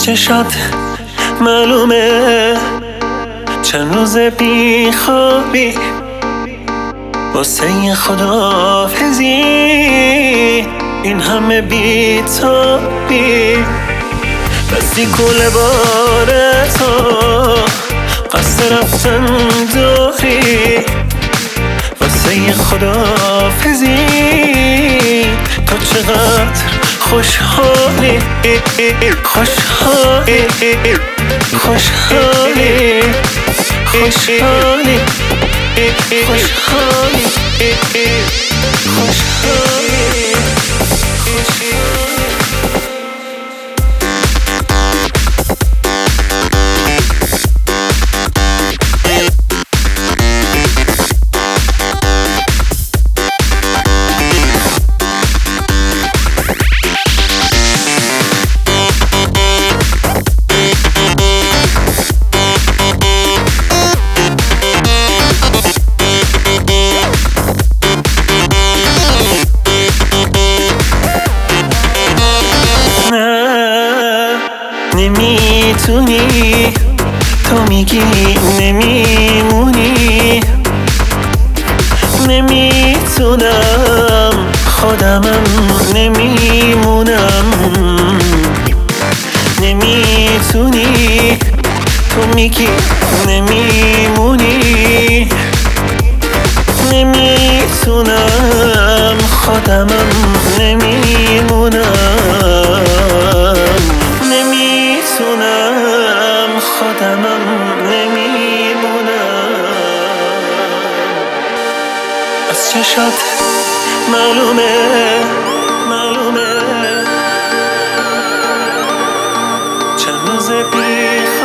از چشات معلومه چند روز بی خوابی واسه خداحافظی، این همه بی تابی. بستی کل بار تو قصد رفتن داری، واسه خداحافظی تو چقدر خوشحالی، خوشحالی، خوشحالی، خوشحالی، خوشحالی، خوشحالی. نمیتونی، تو میگی نمیمونی، نمیتونم خودمم نمیمونم. نمیتونی، تو میگی نمیمونی، نمیتونم خودمم نمیمونم. نمیتونم خودمم نمیمونم. از چشات معلومه چند روز بی